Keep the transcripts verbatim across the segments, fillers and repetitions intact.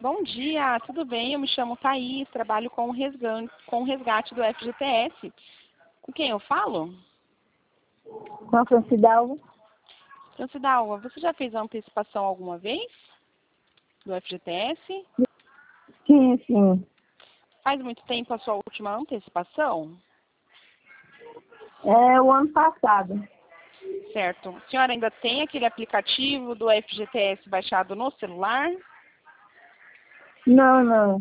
Bom dia, tudo bem? Eu me chamo Thaís, trabalho com o resgate, com o resgate do F G T S. Com quem eu falo? Com a Francidalva. Francidalva, você já fez a antecipação alguma vez do F G T S? Sim, sim. Faz muito tempo a sua última antecipação? É o ano passado. Certo. A senhora ainda tem aquele aplicativo do F G T S baixado no celular? Não, não.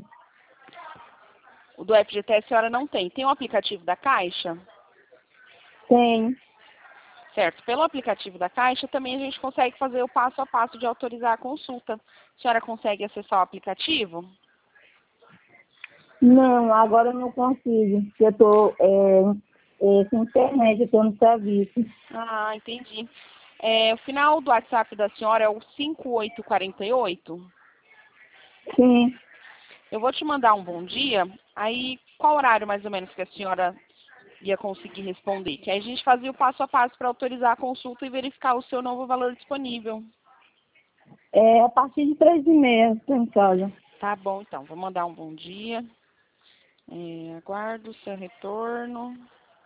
O do F G T S a senhora não tem. Tem o aplicativo da Caixa? Tem. Certo. Pelo aplicativo da Caixa também a gente consegue fazer o passo a passo de autorizar a consulta. A senhora consegue acessar o aplicativo? Não, agora eu não consigo. Porque eu tô é, é, sem internet, eu tô no serviço. Ah, entendi. É, o final do WhatsApp da senhora é o cinco oito quatro oito? Sim. Eu vou te mandar um bom dia. Aí, qual horário mais ou menos que a senhora ia conseguir responder? Que aí a gente fazia o passo a passo para autorizar a consulta e verificar o seu novo valor disponível. É a partir de três e meia, tô em casa. Tá bom, então. Vou mandar um bom dia. É, aguardo o seu retorno.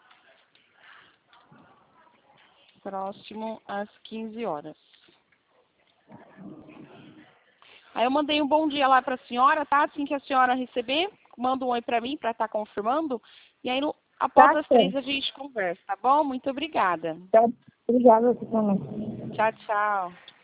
Próximo às quinze horas. Aí eu mandei um bom dia lá para a senhora, tá? Assim que a senhora receber, manda um oi para mim para estar confirmando. E aí, no, após Tá as três, certo. a gente conversa, tá bom? Muito obrigada. Tá. Obrigada, você também. Tchau, tchau.